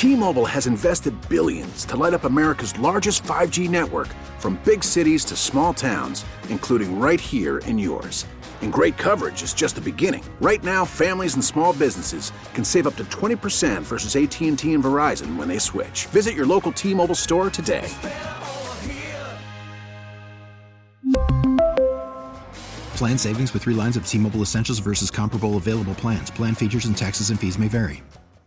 T-Mobile has invested billions to light up America's largest 5G network, from big cities to small towns, including right here in yours. And great coverage is just the beginning. Right now, families and small businesses can save up to 20% versus AT&T and Verizon when they switch. Visit your local T-Mobile store today. Plan savings with 3 lines of T-Mobile Essentials versus comparable available plans. Plan features and taxes and fees may vary.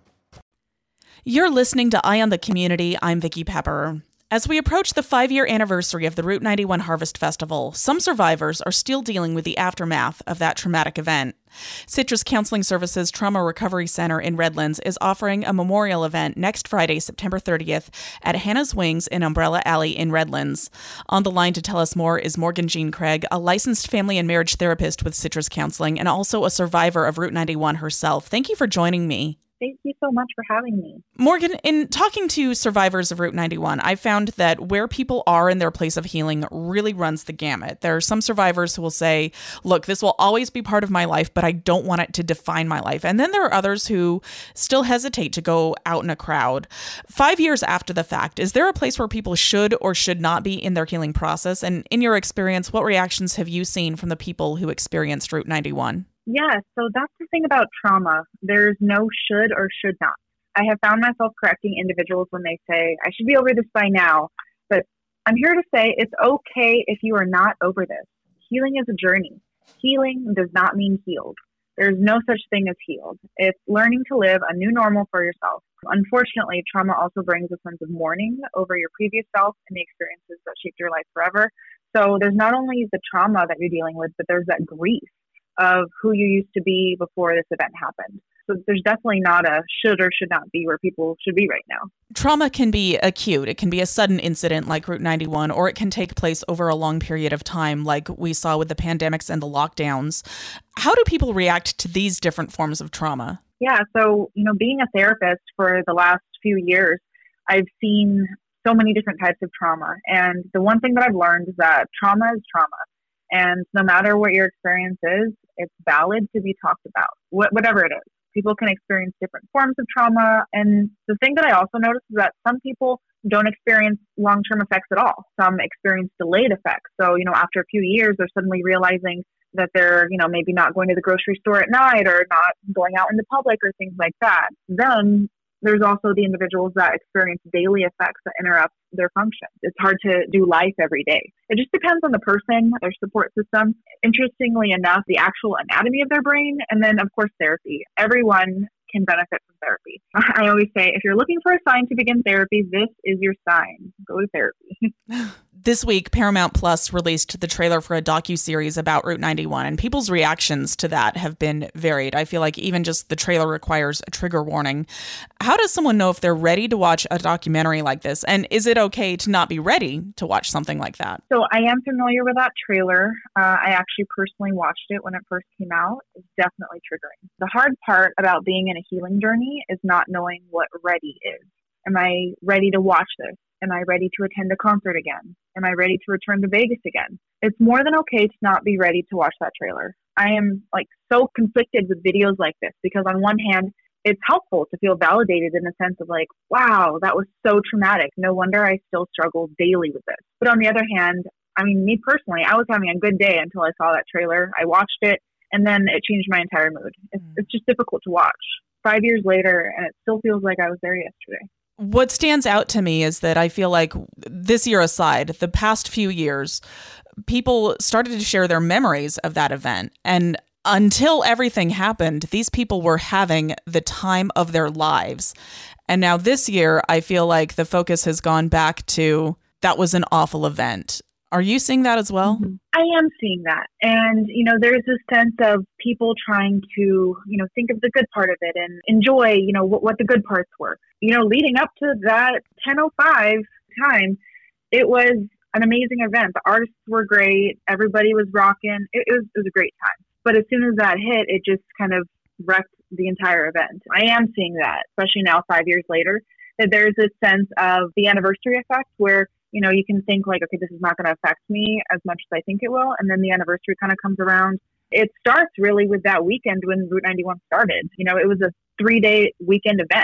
You're listening to Eye on the Community. I'm Vicki Pepper. As we approach the 5-year anniversary of the Route 91 Harvest Festival, some survivors are still dealing with the aftermath of that traumatic event. Citrus Counseling Services Trauma Recovery Center in Redlands is offering a memorial event next Friday, September 30th at Hannah's Wings in Umbrella Alley in Redlands. On the line to tell us more is Morgan Jean Craig, a licensed family and marriage therapist with Citrus Counseling and also a survivor of Route 91 herself. Thank you for joining me. Thank you so much for having me. Morgan, in talking to survivors of Route 91, I found that where people are in their place of healing really runs the gamut. There are some survivors who will say, look, this will always be part of my life, but I don't want it to define my life. And then there are others who still hesitate to go out in a crowd. 5 years after the fact, is there a place where people should or should not be in their healing process? And in your experience, what reactions have you seen from the people who experienced Route 91? Yeah, so that's the thing about trauma. There's no should or should not. I have found myself correcting individuals when they say, I should be over this by now. But I'm here to say it's okay if you are not over this. Healing is a journey. Healing does not mean healed. There's no such thing as healed. It's learning to live a new normal for yourself. Unfortunately, trauma also brings a sense of mourning over your previous self and the experiences that shaped your life forever. So there's not only the trauma that you're dealing with, but there's that grief of who you used to be before this event happened. So there's definitely not a should or should not be where people should be right now. Trauma can be acute. It can be a sudden incident like Route 91, or it can take place over a long period of time like we saw with the pandemics and the lockdowns. How do people react to these different forms of trauma? Yeah, so, being a therapist for the last few years, I've seen so many different types of trauma. And the one thing that I've learned is that trauma is trauma. And no matter what your experience is, it's valid to be talked about, whatever it is. People can experience different forms of trauma. And the thing that I also noticed is that some people don't experience long-term effects at all. Some experience delayed effects. So, after a few years, they're suddenly realizing that they're, maybe not going to the grocery store at night or not going out in the public or things like that. Then there's also the individuals that experience daily effects that interrupt their function. It's hard to do life every day. It just depends on the person, their support system. Interestingly enough, the actual anatomy of their brain, and then, of course, therapy. Everyone can benefit from therapy. I always say, if you're looking for a sign to begin therapy, this is your sign. Go to therapy. This week, Paramount Plus released the trailer for a docuseries about Route 91, and people's reactions to that have been varied. I feel like even just the trailer requires a trigger warning. How does someone know if they're ready to watch a documentary like this? And is it okay to not be ready to watch something like that? So I am familiar with that trailer. I actually personally watched it when it first came out. It's definitely triggering. The hard part about being in a healing journey is not knowing what ready is. Am I ready to watch this? Am I ready to attend a concert again? Am I ready to return to Vegas again? It's more than okay to not be ready to watch that trailer. I am so conflicted with videos like this because on one hand, it's helpful to feel validated in the sense of wow, that was so traumatic. No wonder I still struggle daily with this. But on the other hand, me personally, I was having a good day until I saw that trailer. I watched it and then it changed my entire mood. It's just difficult to watch 5 years later and it still feels like I was there yesterday. What stands out to me is that I feel like this year aside, the past few years, people started to share their memories of that event. And until everything happened, these people were having the time of their lives. And now this year, I feel like the focus has gone back to that was an awful event. Are you seeing that as well? Mm-hmm. I am seeing that. And, there's this sense of people trying to, think of the good part of it and enjoy, what the good parts were. Leading up to that 10:05 time, it was an amazing event. The artists were great. Everybody was rocking. It was a great time. But as soon as that hit, it just kind of wrecked the entire event. I am seeing that, especially now 5 years later, that there's this sense of the anniversary effect where you can think okay, this is not going to affect me as much as I think it will. And then the anniversary kind of comes around. It starts really with that weekend when Route 91 started. It was a 3-day weekend event.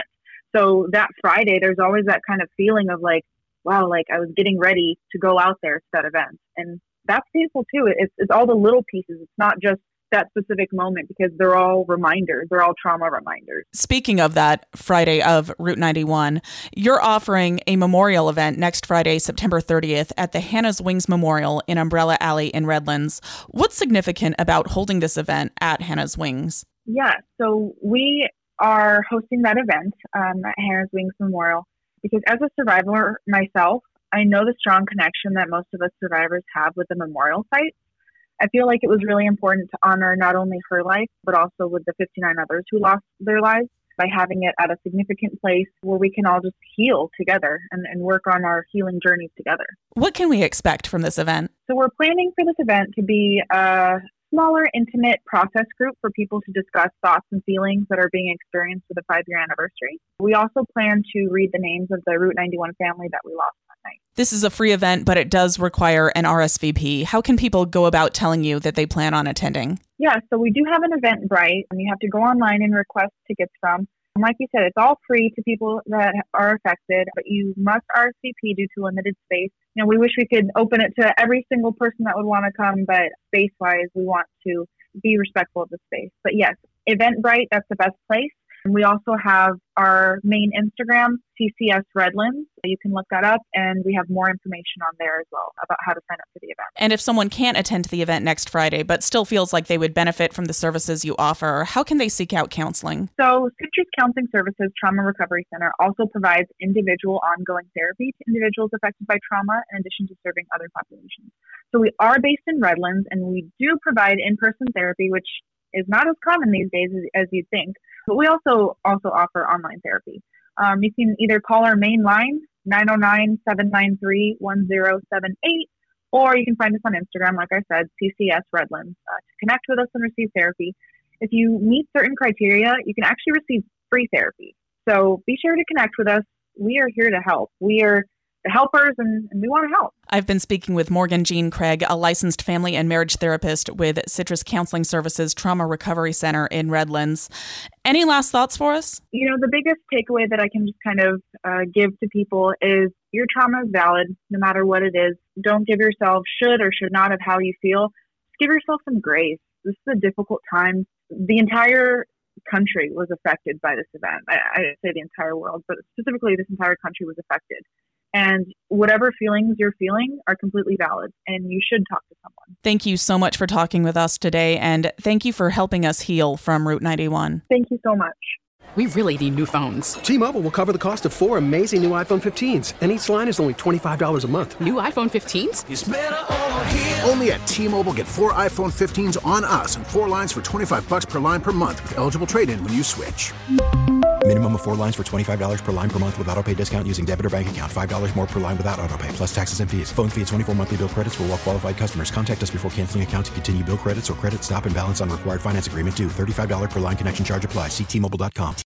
So that Friday, there's always that kind of feeling of like, wow, like I was getting ready to go out there to that event. And that's beautiful too. It's all the little pieces. It's not just that specific moment, because they're all reminders. They're all trauma reminders. Speaking of that Friday of Route 91, you're offering a memorial event next Friday, September 30th at the Hannah's Wings Memorial in Umbrella Alley in Redlands. What's significant about holding this event at Hannah's Wings? Yeah, so we are hosting that event at Hannah's Wings Memorial because as a survivor myself, I know the strong connection that most of us survivors have with the memorial site. I feel like it was really important to honor not only her life, but also with the 59 others who lost their lives by having it at a significant place where we can all just heal together and work on our healing journeys together. What can we expect from this event? So we're planning for this event to be a smaller, intimate process group for people to discuss thoughts and feelings that are being experienced for the 5-year anniversary. We also plan to read the names of the Route 91 family that we lost that night. This is a free event, but it does require an RSVP. How can people go about telling you that they plan on attending? Yeah, so we do have an Eventbrite, and you have to go online and request tickets from. And like you said, it's all free to people that are affected, but you must RSVP due to limited space. You know, we wish we could open it to every single person that would want to come, but space-wise, we want to be respectful of the space. But yes, Eventbrite, that's the best place. And we also have our main Instagram, CCS Redlands. You can look that up, and we have more information on there as well about how to sign up for the event. And if someone can't attend the event next Friday, but still feels like they would benefit from the services you offer, how can they seek out counseling? So Citrus Counseling Services Trauma Recovery Center also provides individual ongoing therapy to individuals affected by trauma, in addition to serving other populations. So we are based in Redlands, and we do provide in-person therapy, which is not as common these days as you'd think. But we also offer online therapy. You can either call our main line, 909-793-1078, or you can find us on Instagram, like I said, CCS Redlands, to connect with us and receive therapy. If you meet certain criteria, you can actually receive free therapy. So be sure to connect with us. We are here to help. We are the helpers, and we want to help. I've been speaking with Morgan Jean Craig, a licensed family and marriage therapist with Citrus Counseling Services Trauma Recovery Center in Redlands. Any last thoughts for us? You know, the biggest takeaway that I can just kind of give to people is your trauma is valid, no matter what it is. Don't give yourself should or should not of how you feel. Just give yourself some grace. This is a difficult time. The entire country was affected by this event. I say the entire world, but specifically this entire country was affected. And whatever feelings you're feeling are completely valid, and you should talk to someone. Thank you so much for talking with us today, and thank you for helping us heal from Route 91. Thank you so much. We really need new phones. T-Mobile will cover the cost of 4 amazing new iPhone 15s, and each line is only $25 a month. New iPhone 15s? It's better over here. Only at T-Mobile, get 4 iPhone 15s on us and 4 lines for $25 per line per month with eligible trade-in when you switch. Minimum of 4 lines for $25 per line per month with autopay discount using debit or bank account. $5 more per line without autopay, plus taxes and fees. Phone fee at 24 monthly bill credits for well-qualified customers. Contact us before canceling account to continue bill credits or credit stop and balance on required finance agreement due. $35 per line connection charge applies. See T-Mobile.com.